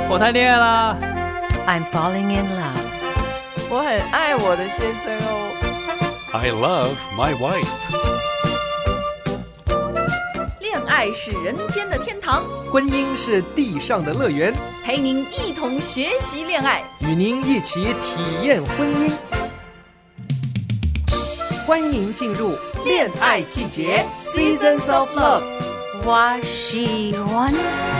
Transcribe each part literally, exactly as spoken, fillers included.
我谈恋爱啦。 I'm falling in love. 我很爱我的先生哦。 I love my wife. 恋爱是人间的天堂， 婚姻是地上的乐园， 陪您一同学习恋爱， 与您一起体验婚姻。欢迎您进入恋爱季节 Seasons of Love。 我喜欢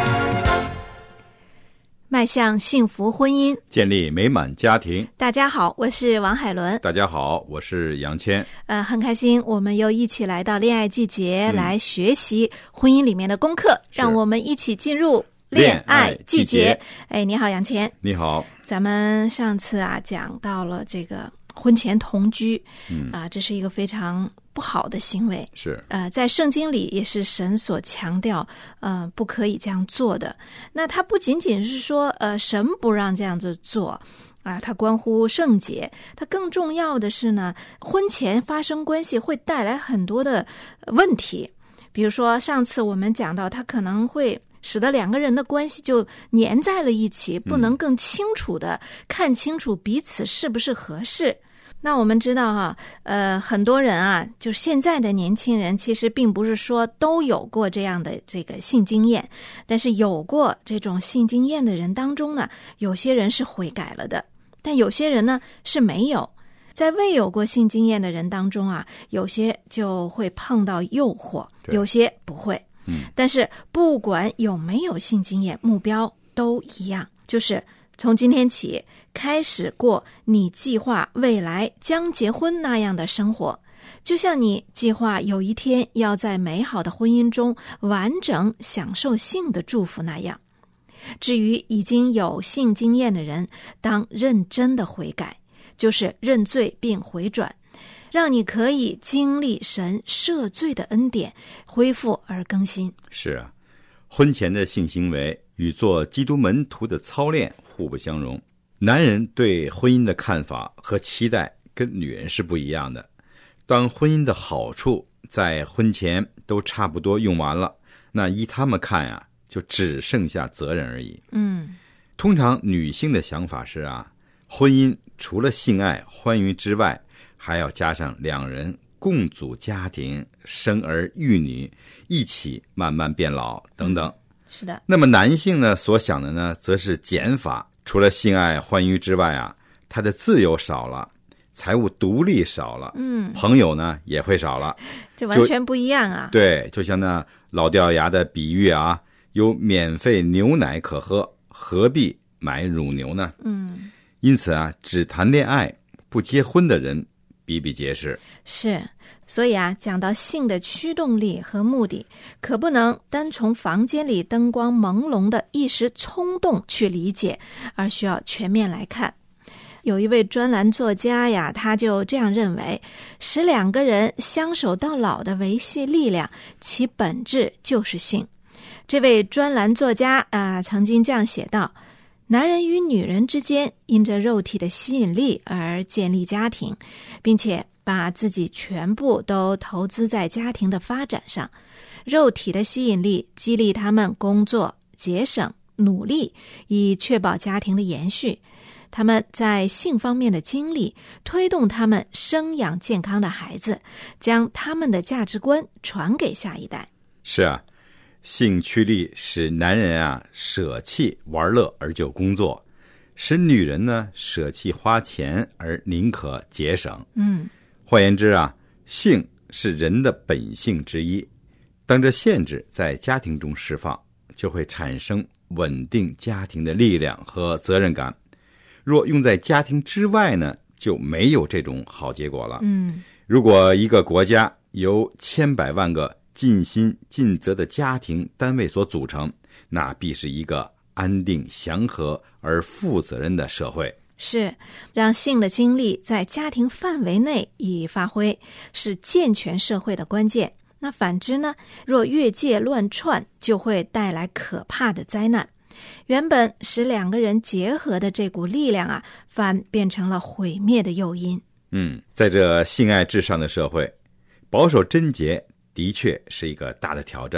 迈向幸福婚姻， 建立美满家庭。 大家好，我是王海伦。 大家好，我是杨谦。 呃，很开心，我们又一起来到恋爱季节、嗯、来学习婚姻里面的功课，让我们一起进入恋爱季节。哎，你好，杨谦。 你好。 咱们上次啊讲到了这个婚前同居，嗯啊，这是一个非常不好的行为， 是呃，在圣经里也是神所强调，呃，不可以这样做的。那它不仅仅是说，呃，神不让这样子做啊，它关乎圣洁。它更重要的是呢，婚前发生关系会带来很多的问题，比如说上次我们讲到，它可能会使得两个人的关系就粘在了一起，不能更清楚的看清楚彼此是不是合适。那我们知道哈、啊，呃，很多人啊，就现在的年轻人，其实并不是说都有过这样的这个性经验，但是有过这种性经验的人当中呢，有些人是悔改了的，但有些人呢是没有。在未有过性经验的人当中啊，有些就会碰到诱惑，有些不会。嗯，但是不管有没有性经验，目标都一样，就是从今天起开始过你计划未来将结婚那样的生活，就像你计划有一天要在美好的婚姻中完整享受性的祝福那样。至于已经有性经验的人，当认真的悔改，就是认罪并回转，让你可以经历神赦罪的恩典，恢复而更新。 是啊，婚前的性行为与做基督门徒的操练互不相容。男人对婚姻的看法和期待跟女人是不一样的。当婚姻的好处在婚前都差不多用完了，那依他们看啊，就只剩下责任而已。嗯，通常女性的想法是啊，婚姻除了性爱欢愉之外，还要加上两人共组家庭，生儿育女，一起慢慢变老等等。嗯， 是的。 那么男性呢所想的呢，则是减法。除了性爱欢愉之外啊，他的自由少了，财务独立少了，嗯，朋友呢也会少了， 这完全不一样啊。 对，就像那老掉牙的比喻啊，有免费牛奶可喝，何必买乳牛呢？嗯，因此啊，只谈恋爱不结婚的人比比皆是。 是，所以啊，讲到性的驱动力和目的，可不能单从房间里灯光朦胧的一时冲动去理解，而需要全面来看。有一位专栏作家呀，他就这样认为，使两个人相守到老的维系力量，其本质就是性。这位专栏作家啊、呃，曾经这样写道：男人与女人之间因着肉体的吸引力而建立家庭，并且把自己全部都投资在家庭的发展上。肉体的吸引力激励他们工作、节省、努力，以确保家庭的延续。他们在性方面的经历推动他们生养健康的孩子，将他们的价值观传给下一代。 是啊，性驱力使男人啊舍弃玩乐而就工作，使女人呢舍弃花钱而宁可节省。嗯，换言之啊，性是人的本性之一。当这限制在家庭中释放，就会产生稳定家庭的力量和责任感。若用在家庭之外呢，就没有这种好结果了。嗯，如果一个国家由千百万个尽心尽责的家庭单位所组成，那必是一个安定祥和而负责任的社会。 是，让性的精力在家庭范围内以发挥，是健全社会的关键。那反之呢，若越界乱窜，就会带来可怕的灾难。原本使两个人结合的这股力量啊，反变成了毁灭的诱因。 嗯，在这性爱至上的社会，保守贞洁的确是一个大的挑战。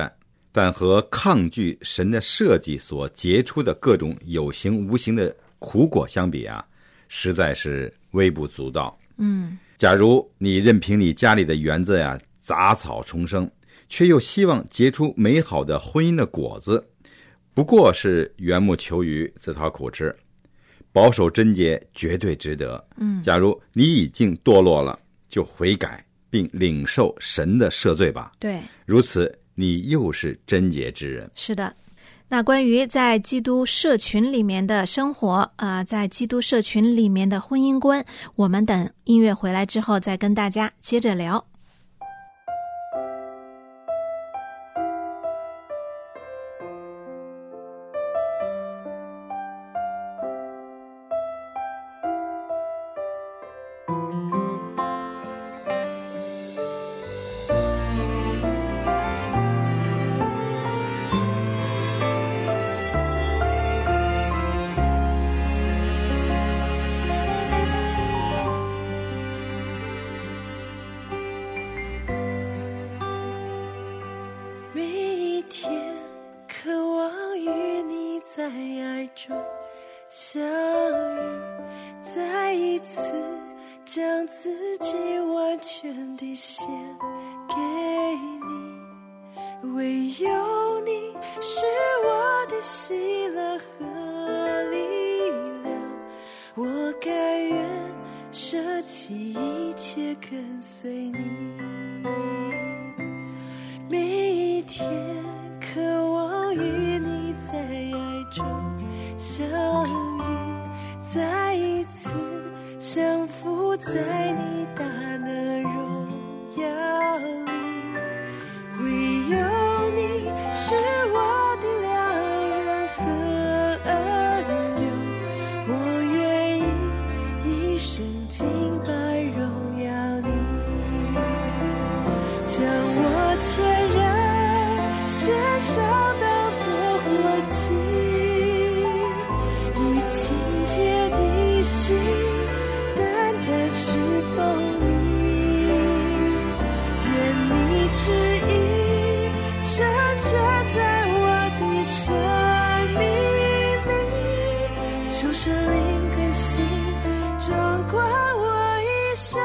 但和抗拒神的设计所结出的各种有形无形的苦果相比啊，实在是微不足道。 嗯， 假如你任凭你家里的园子呀杂草丛生，却又希望结出美好的婚姻的果子，不过是缘木求鱼，自讨苦吃。保守贞洁绝对值得。 嗯， 假如你已经堕落了，就悔改并领受神的赦罪吧。 对， 如此你又是贞洁之人。 是的。那关于在基督社群里面的生活啊、呃，在基督社群里面的婚姻观，我们等音乐回来之后再跟大家接着聊。 相遇，再一次将自己完全地献给你，唯有你是我的喜乐和力量，我甘愿舍弃一切跟随你。每一天渴望与你在爱中相遇，再一次降服在你大能荣耀里，唯有你是我的良人和恩友，我愿意一生敬拜荣耀你，将我全然献上当作活祭，以清洁的心单单侍奉你，愿你旨意成全在我的生命里，求神灵更新掌管我一生。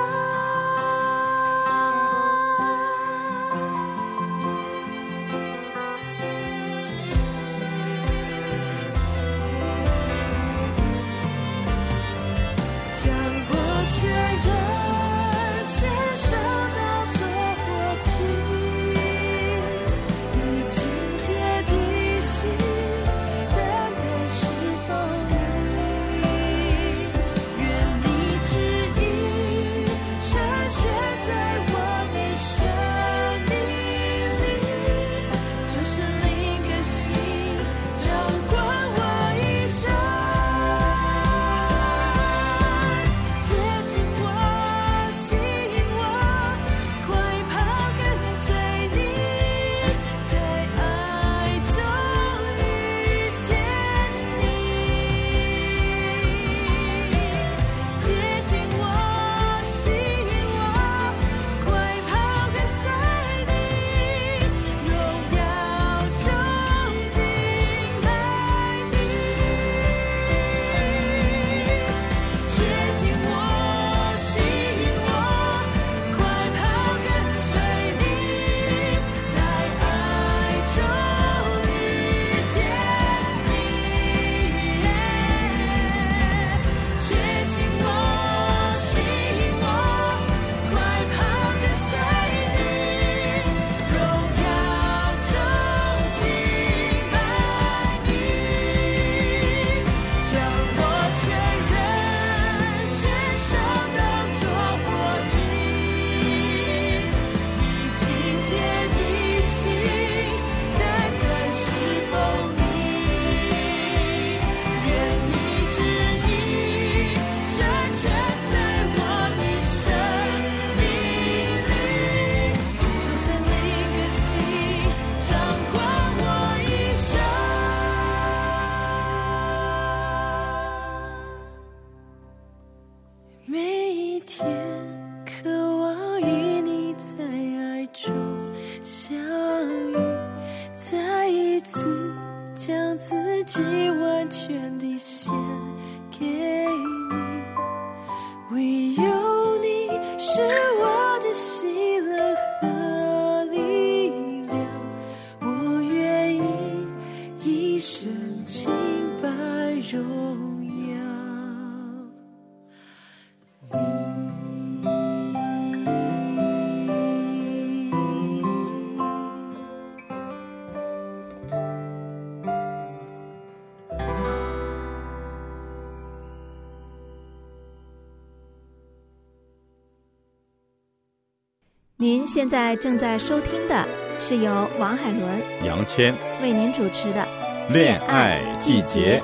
您现在正在收听的是由王海伦、 杨谦为您主持的 《恋爱季节》。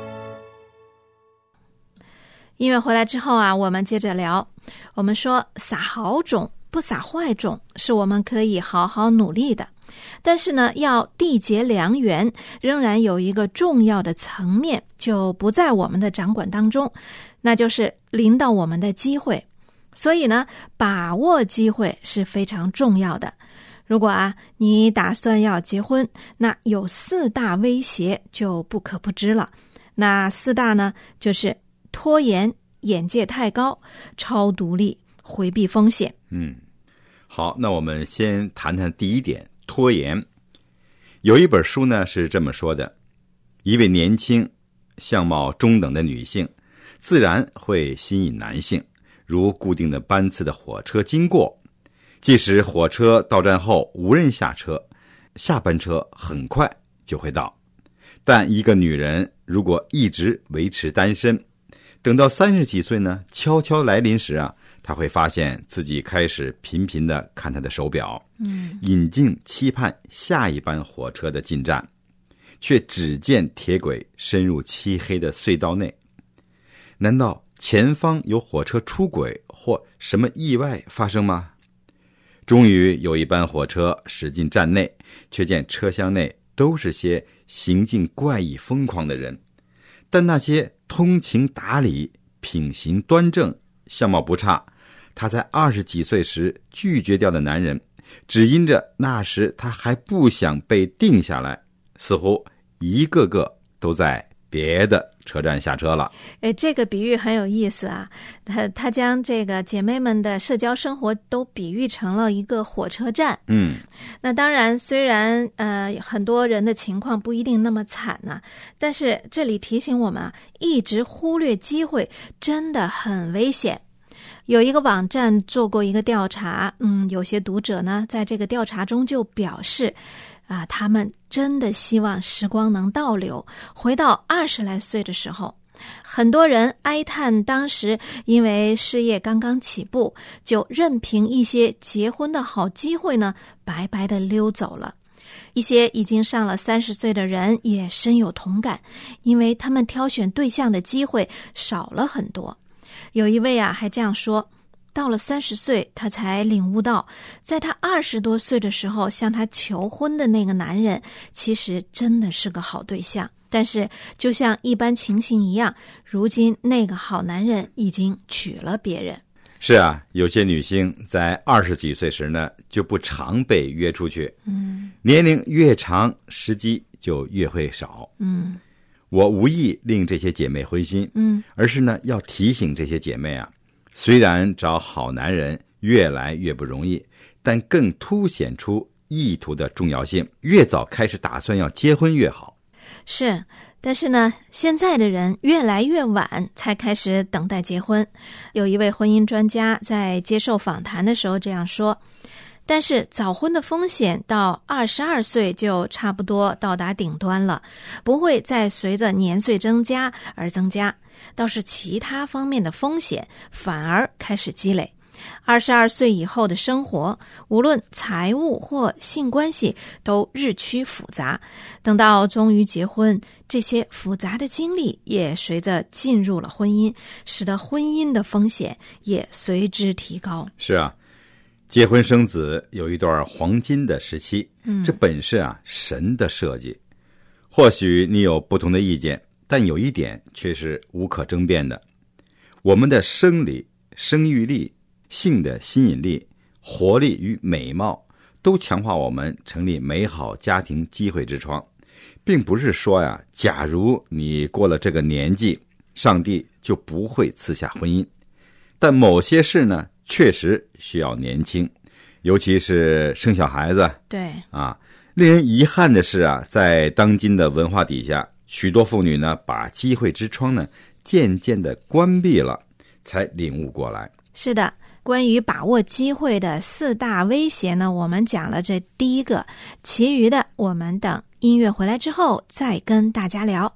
音乐回来之后啊，我们接着聊。我们说撒好种不撒坏种是我们可以好好努力的，但是呢，要缔结良缘，仍然有一个重要的层面就不在我们的掌管当中，那就是临到我们的机会。所以呢，把握机会是非常重要的。如果啊，你打算要结婚，那有四大威胁就不可不知了。那四大呢，就是拖延、眼界太高、超独立、回避风险。 嗯，好，那我们先谈谈第一点，拖延。有一本书呢是这么说的：一位年轻、相貌中等的女性，自然会吸引男性。如固定的班次的火车经过，即使火车到站后无人下车，下班车很快就会到。但一个女人如果一直维持单身，等到三十几岁呢，悄悄来临时啊，她会发现自己开始频频地看她的手表，嗯，引颈期盼下一班火车的进站，却只见铁轨深入漆黑的隧道内。难道前方有火车出轨或什么意外发生吗？终于有一班火车驶进站内，却见车厢内都是些行径怪异疯狂的人，但那些通情达理、品行端正、相貌不差，他在二十几岁时拒绝掉的男人，只因着那时他还不想被定下来，似乎一个个都在别的车站下车了。 诶，这个比喻很有意思啊，他他将这个姐妹们的社交生活都比喻成了一个火车站。 嗯， 那当然，虽然呃很多人的情况不一定那么惨呢、啊，但是这里提醒我们啊，一直忽略机会真的很危险。有一个网站做过一个调查，嗯，有些读者呢在这个调查中就表示啊，他们真的希望时光能倒流，回到二十来岁的时候。很多人哀叹当时因为事业刚刚起步，就任凭一些结婚的好机会呢白白的溜走了。一些已经上了三十岁的人也深有同感，因为他们挑选对象的机会少了很多。有一位啊还这样说，到了三十岁，他才领悟到，在他二十多岁的时候向他求婚的那个男人，其实真的是个好对象。但是，就像一般情形一样，如今那个好男人已经娶了别人。 是啊，有些女性在二十几岁时呢，就不常被约出去。嗯，年龄越长，时机就越会少。 嗯， 我无意令这些姐妹灰心， 嗯， 而是呢，要提醒这些姐妹啊。虽然找好男人越来越不容易，但更凸显出意图的重要性，越早开始打算要结婚越好。 是，但是呢，现在的人越来越晚才开始等待结婚。有一位婚姻专家在接受访谈的时候这样说，但是早婚的风险到二十二岁就差不多到达顶端了，不会再随着年岁增加而增加，倒是其他方面的风险反而开始积累。二十二岁以后的生活，无论财务或性关系都日趋复杂，等到终于结婚，这些复杂的经历也随着进入了婚姻，使得婚姻的风险也随之提高。 是啊，结婚生子有一段黄金的时期，嗯，这本是啊神的设计。或许你有不同的意见，但有一点却是无可争辩的，我们的生理、生育力、性的吸引力、活力与美貌都强化我们成立美好家庭机会之窗，并不是说呀，假如你过了这个年纪，上帝就不会赐下婚姻。但某些事呢，确实需要年轻，尤其是生小孩子。 对啊，令人遗憾的是啊，在当今的文化底下，许多妇女呢，把机会之窗呢，渐渐的关闭了，才领悟过来。 是的。关于把握机会的四大威胁呢，我们讲了这第一个，其余的我们等音乐回来之后再跟大家聊。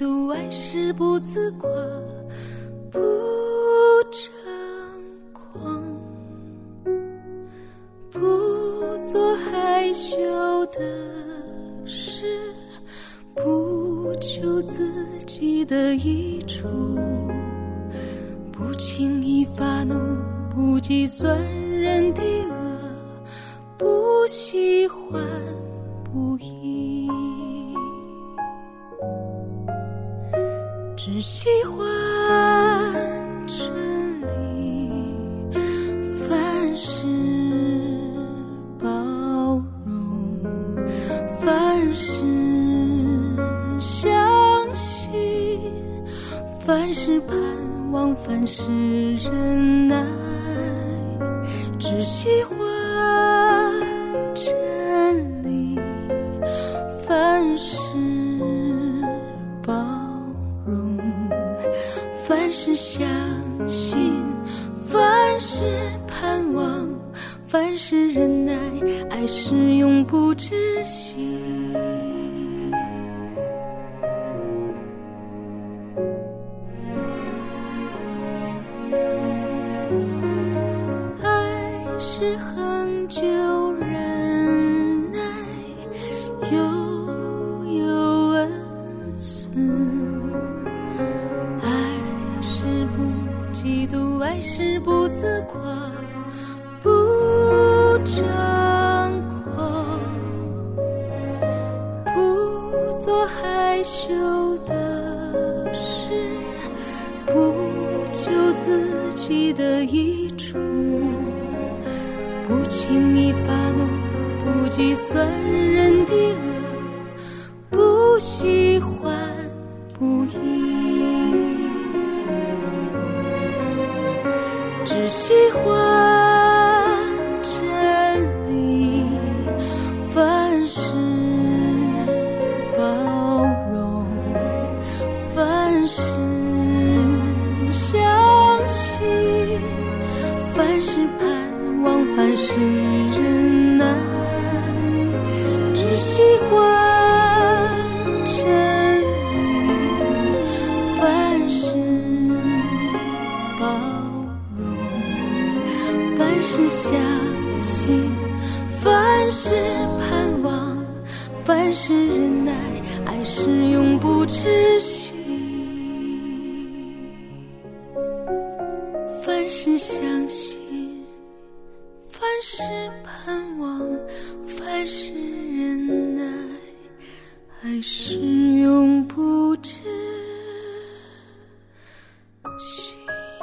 妒爱是不自夸，不张狂，不做害羞的事，不求自己的益处，不轻易发怒，不计算人的恶，不喜欢不义，只喜欢真理，凡事包容，凡事相信，凡事盼望，凡事忍耐，只喜欢真理，凡事包容，凡事相信，凡事盼望，凡事忍耐，爱是永不止息。爱是恒久忍耐，又有恩慈，爱是不嫉妒，爱是不自夸，不张狂，不做害羞的事，不求自己的益处，不轻易发怒，不计算人的恶，不喜欢不义，只喜欢真理，凡事包容，凡事相信，凡事盼望，凡事忍耐，只喜欢真理，凡事包容，凡事相信，凡事盼望，凡事忍耐，爱是永不止息。凡事相信，凡事盼望，凡事忍耐，爱是永不止息。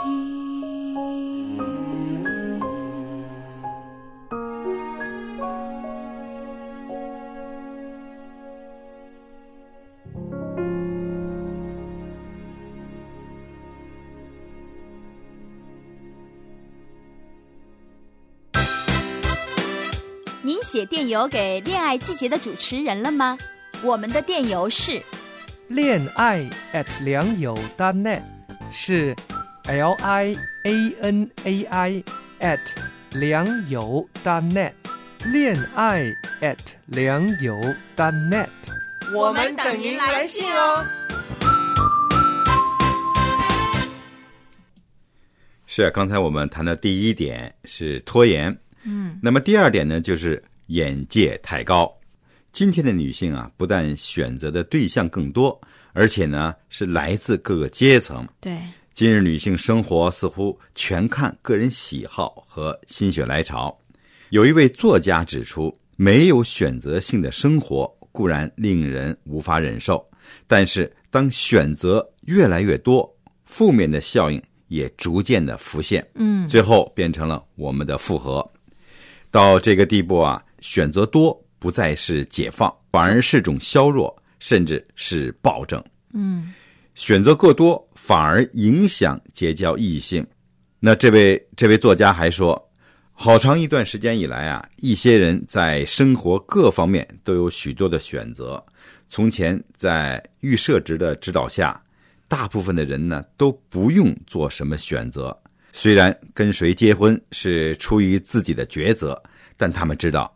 您写电邮给恋爱季节的主持人了吗？我们的电邮是恋爱 at 良友 .net， 是 L I A N A I at 良友 .net， 恋爱 at 良友 .net， 我们等您来信哦。 是啊，刚才我们谈的第一点是拖延，嗯，那么第二点呢，就是眼界太高。今天的女性啊，不但选择的对象更多，而且呢是来自各个阶层。 对， 今日女性生活似乎全看个人喜好和心血来潮。有一位作家指出，没有选择性的生活固然令人无法忍受，但是当选择越来越多，负面的效应也逐渐的浮现，嗯，最后变成了我们的负荷。到这个地步啊，选择多不再是解放，反而是种削弱，甚至是暴政。嗯，选择过多反而影响结交异性。那这位这位作家还说，好长一段时间以来啊，一些人在生活各方面都有许多的选择。从前在预设值的指导下，大部分的人呢都不用做什么选择。虽然跟谁结婚是出于自己的抉择，但他们知道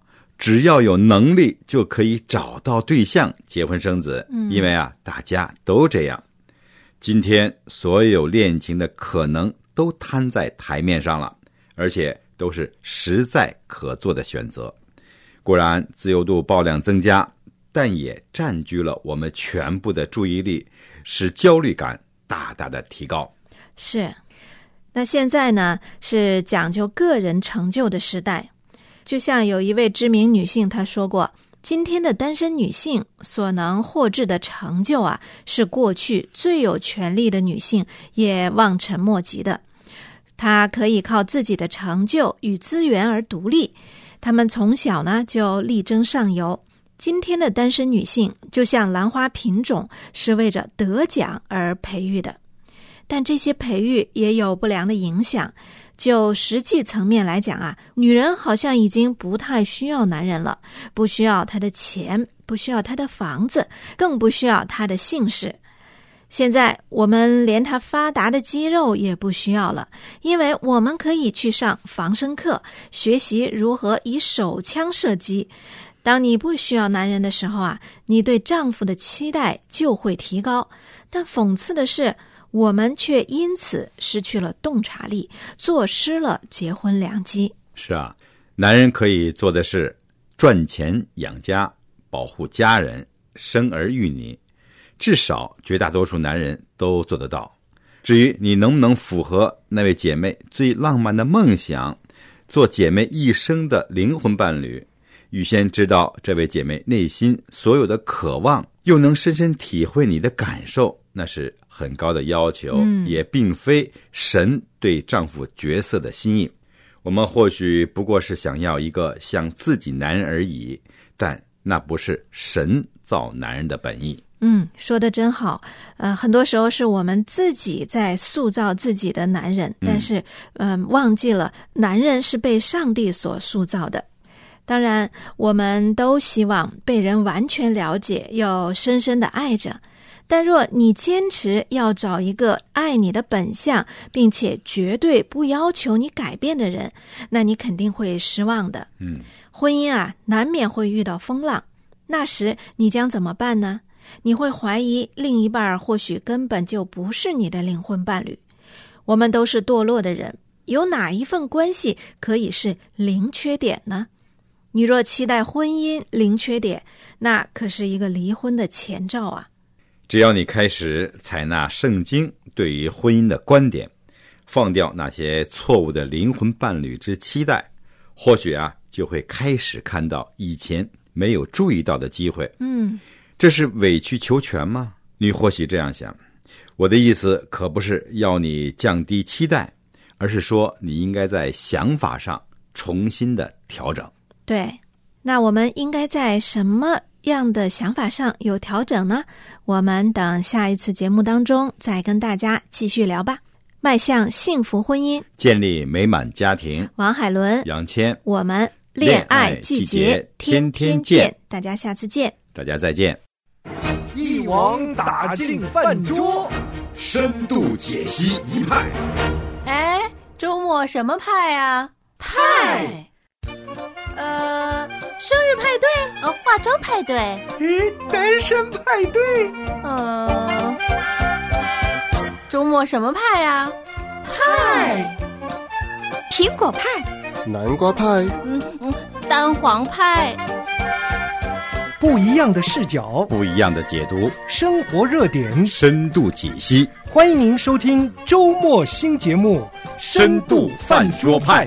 只要有能力就可以找到对象结婚生子， 嗯、 因为啊，大家都这样。今天所有恋情的可能都摊在台面上了，而且都是实在可做的选择。固然自由度爆量增加，但也占据了我们全部的注意力，使焦虑感大大的提高。 是，那现在呢，是讲究个人成就的时代。就像有一位知名女性她说过，今天的单身女性所能获致的成就啊，是过去最有权力的女性也望尘莫及的。她可以靠自己的成就与资源而独立，她们从小呢就力争上游。今天的单身女性就像兰花品种，是为着得奖而培育的。但这些培育也有不良的影响。就实际层面来讲啊，女人好像已经不太需要男人了，不需要他的钱，不需要他的房子，更不需要他的姓氏。现在我们连他发达的肌肉也不需要了，因为我们可以去上防身课，学习如何以手枪射击。当你不需要男人的时候啊，你对丈夫的期待就会提高。但讽刺的是，我们却因此失去了洞察力，错失了结婚良机。 是啊，男人可以做的是赚钱养家，保护家人，生儿育女，至少绝大多数男人都做得到。至于你能不能符合那位姐妹最浪漫的梦想，做姐妹一生的灵魂伴侣，预先知道这位姐妹内心所有的渴望，又能深深体会你的感受，那是很高的要求，嗯、也并非神对丈夫角色的心意。我们或许不过是想要一个像自己男人而已，但那不是神造男人的本意。 嗯，说得真好。呃，很多时候是我们自己在塑造自己的男人，但是嗯、呃，忘记了男人是被上帝所塑造的。当然，我们都希望被人完全了解，又深深的爱着。但若你坚持要找一个爱你的本相，并且绝对不要求你改变的人，那你肯定会失望的。 嗯， 婚姻啊，难免会遇到风浪，那时你将怎么办呢？你会怀疑另一半或许根本就不是你的灵魂伴侣。我们都是堕落的人，有哪一份关系可以是零缺点呢？你若期待婚姻零缺点，那可是一个离婚的前兆啊。 只要你开始采纳圣经对于婚姻的观点，放掉那些错误的灵魂伴侣之期待，或许啊，就会开始看到以前没有注意到的机会。 嗯， 这是委曲求全吗？你或许这样想。我的意思可不是要你降低期待，而是说你应该在想法上重新的调整。 对，那我们应该在什么样的想法上有调整呢？我们等下一次节目当中再跟大家继续聊吧。迈向幸福婚姻， 建立美满家庭， 王海伦、 杨谦， 我们恋爱季节天天见，大家下次见。 大家再见。 一网打尽饭桌， 深度解析一派。 哎，周末什么派啊？ 派。呃，生日派对， 呃，化妆派对， 诶，单身派对， 嗯，周末什么派啊？ 派，苹果派， 南瓜派， 嗯嗯，蛋黄派。 不一样的视角， 不一样的解读， 生活热点， 深度解析。 欢迎您收听周末新节目《 深度饭桌派》。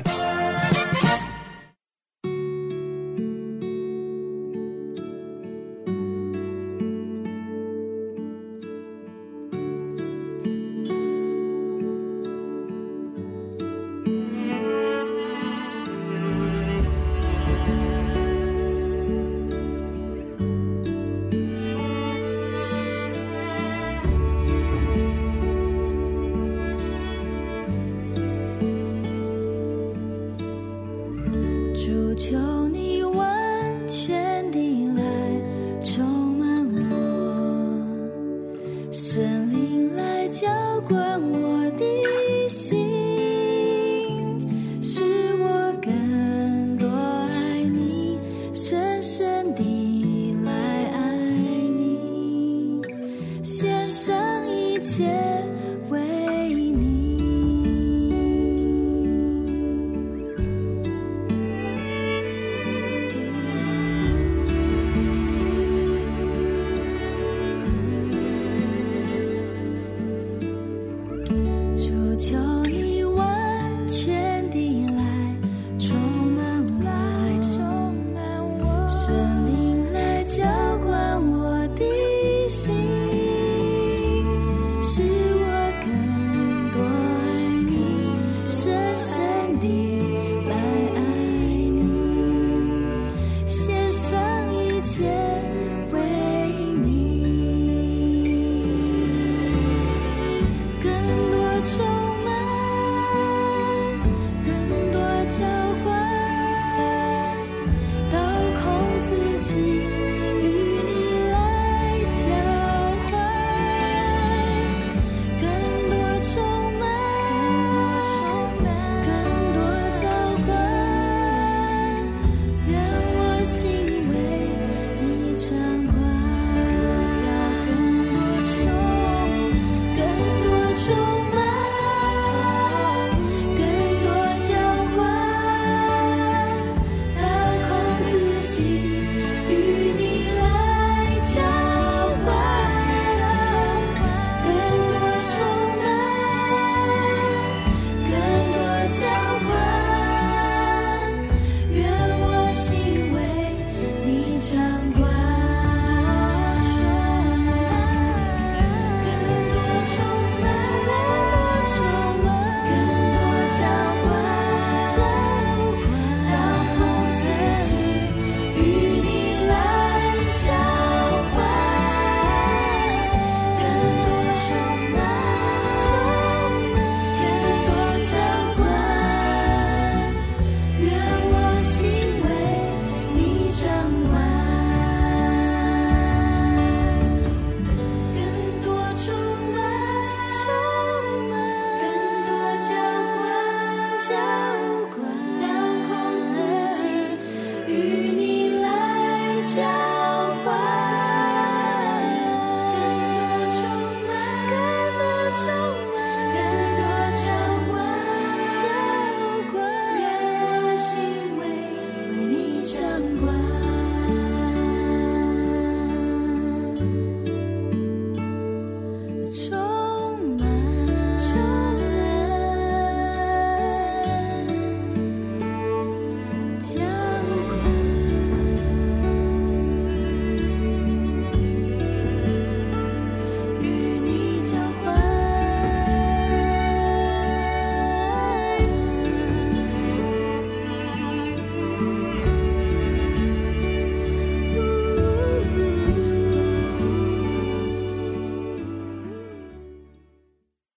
切为你。求求你完全地来充满我，充满我，圣灵来浇灌我的心，使我更多爱你，深深地来爱你，献上一切为你，更多充满，更多浇灌，倒空自己与你来交换，更多充满，更多浇灌，愿我心为你敞